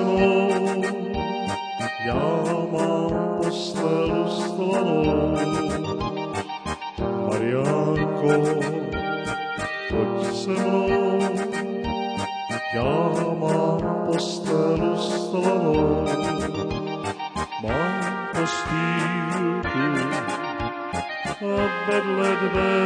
mnou. Já mám postel ustlanou. Mariánko, pojď se mnou. Já mám postel ustlanou. Mám postýlku a vedle dveří